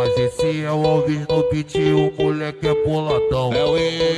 Mas esse é o Alves no beat, o moleque é boladão. É o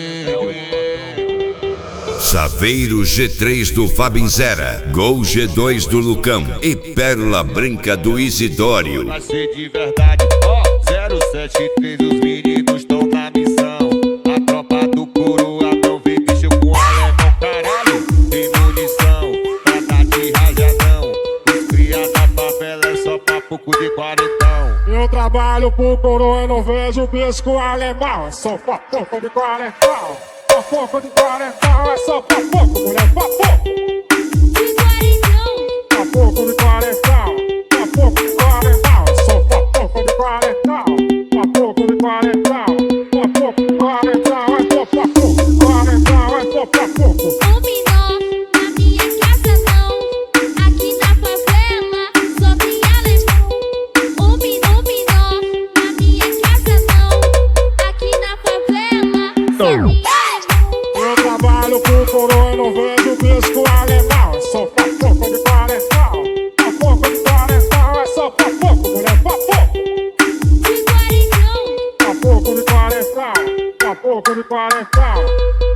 Saveiro G3 do Fabinzera, Gol G2 do Lucão e Pérola Branca do Isidório. Vai ser de verdade, ó, 073, os meninos estão na missão. A tropa do coroa não vem bicho com alemão, caralho. Tem munição pra dar de rajadão. Os cria da favela é só pra pouco de quarentão. Eu trabalho pro coroa e não vejo bisco alemão. É só pra pouco de quarentão. Pra pouco de quarentão, é só pra pouco, mulher, pra pouco. De quarentão. Pra pouco de quarentão, pra pouco de quarentão, é só pra pouco de quarentão. Pra pouco de quarentão, pra pouco de quarentão, é só pra pouco de quarentão, é só pra pouco. Um menor na minha casa não. Aqui na favela só tem alemão. Um menor na minha casa não. Aqui na favela só tem alemão. Eu trabalho pro coroa e não vejo bisco alemão. É só pra pouco de quarentão. Pra pouco de quarentão, é só pra pouco, mulher, pra pouco. De quarentão. Pra pouco de quarentão, pra pouco de quarentão.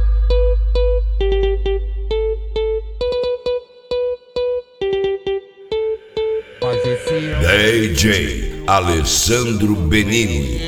Mas esse é DJ Alessandro Benini.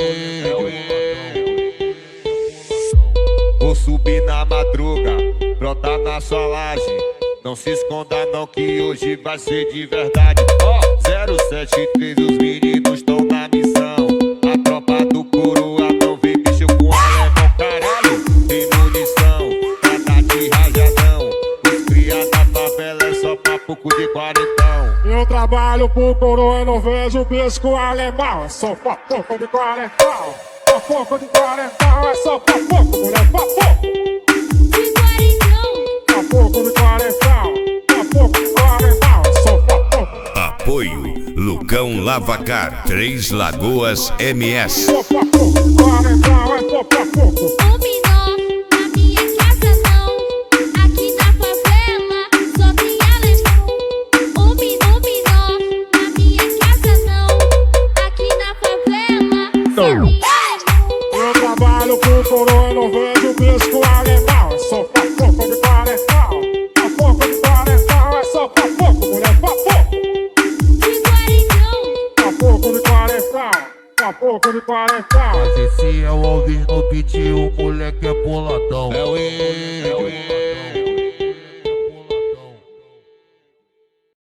Vou subir na madruga, brotar na sua laje. Não se esconda não que hoje vai ser de verdade. Ó, 073, os meninos estão na missão. A tropa do coroa não vem bicho com alemão, caralho. Tem munição pra dar de rajadão. Os cria da favela é só pra pouco de quarentão. Eu trabalho pro coroa e não vejo bisco alemão. É só pra pouco de quarentão. Pra pouco de quarentão, é só pra pouco, mulher, pra pouco. De quarentão. Pra pouco de quarentão, pra pouco de quarentão, é só pra pouco. Apoio Lucão Lavacar, Três Lagoas MS. Só pra pouco de quarentão, é só pra pouco. Um menor na minha casa não. Aqui na favela só tem alemão. Um menor na minha casa não. Aqui na favela só tem alemão. Eu trabalho pro coroa e não vejo bisco alemão. É só pra pouco de quarentão. Pra pouco de quarentão, é só pra pouco, mulher, pra pouco. De quarentão. Pra pouco de quarentão, pra pouco de quarentão. Mas esse é o Alves no beat, o moleque é boladão. É o